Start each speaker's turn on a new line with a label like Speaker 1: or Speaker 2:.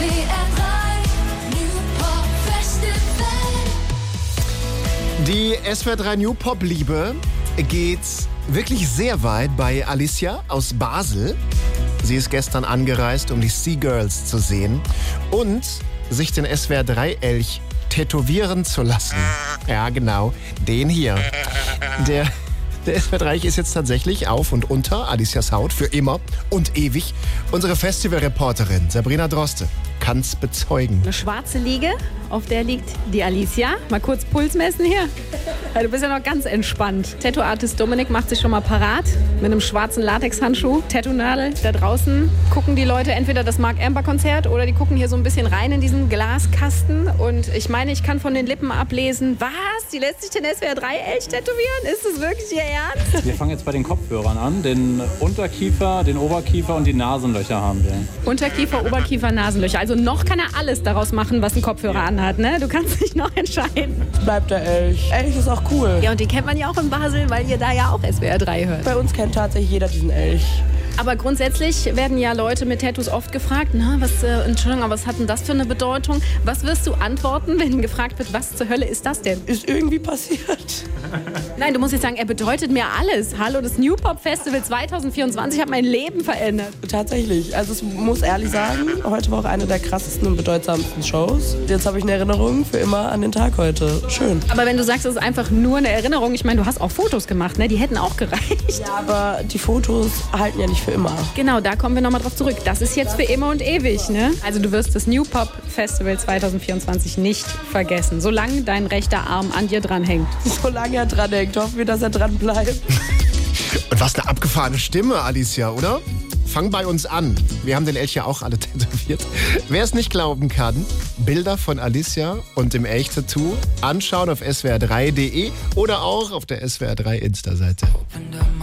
Speaker 1: SWR 3 New Pop Festival.
Speaker 2: Die SWR 3 New Pop Liebe geht wirklich sehr weit bei Alicia aus Basel. Sie ist gestern angereist, um die Sea Girls zu sehen und sich den SWR 3 Elch tätowieren zu lassen. Ja, genau, den hier. Der SWR 3 ist jetzt tatsächlich auf und unter Alicias Haut für immer und ewig. Unsere Festivalreporterin Sabrina Droste kann's bezeugen.
Speaker 3: Eine schwarze Liege, auf der liegt die Alicia. Mal kurz Puls messen hier. Du bist ja noch ganz entspannt. Tattoo-Artist Dominik macht sich schon mal parat mit einem schwarzen Latexhandschuh. Tattoo-Nadel. Da draußen gucken die Leute entweder das Mark Amber-Konzert oder die gucken hier so ein bisschen rein in diesen Glaskasten. Und ich meine, ich kann von den Lippen ablesen, was? Die lässt sich den SWR 3 Elch tätowieren? Ist das wirklich ihr Ernst?
Speaker 4: Wir fangen jetzt bei den Kopfhörern an. Den Unterkiefer, den Oberkiefer und die Nasenlöcher haben wir.
Speaker 3: Unterkiefer, Oberkiefer, Nasenlöcher. Also noch kann er alles daraus machen, was ein Kopfhörer anhat, ne? Du kannst dich noch entscheiden.
Speaker 5: Bleibt der Elch. Elch ist auch cool.
Speaker 3: Ja, und die kennt man ja auch in Basel, weil ihr da ja auch SWR 3 hört.
Speaker 5: Bei uns kennt tatsächlich jeder diesen Elch.
Speaker 3: Aber grundsätzlich werden ja Leute mit Tattoos oft gefragt, na, Entschuldigung, aber was hat denn das für eine Bedeutung? Was wirst du antworten, wenn gefragt wird, was zur Hölle ist das denn?
Speaker 5: Ist irgendwie passiert.
Speaker 3: Nein, du musst jetzt sagen, er bedeutet mir alles. Hallo, das New Pop Festival 2024 hat mein Leben verändert.
Speaker 5: Tatsächlich. Also ich muss ehrlich sagen, heute war auch eine der krassesten und bedeutsamsten Shows. Jetzt habe ich eine Erinnerung für immer an den Tag heute. Schön.
Speaker 3: Aber wenn du sagst, es ist einfach nur eine Erinnerung, ich meine, du hast auch Fotos gemacht, ne? Die hätten auch gereicht.
Speaker 5: Ja, aber die Fotos halten ja nicht für immer.
Speaker 3: Genau, da kommen wir nochmal drauf zurück. Das ist jetzt für immer und ewig, ne? Also du wirst das New Pop Festival 2024 nicht vergessen, solange dein rechter Arm an dir dranhängt.
Speaker 5: Solange er dranhängt, hoffen wir, dass er dran bleibt.
Speaker 2: Und was eine abgefahrene Stimme, Alicia, oder? Fang bei uns an. Wir haben den Elch ja auch alle tätowiert. Wer es nicht glauben kann, Bilder von Alicia und dem Elch-Tattoo anschauen auf swr3.de oder auch auf der SWR3 Insta-Seite.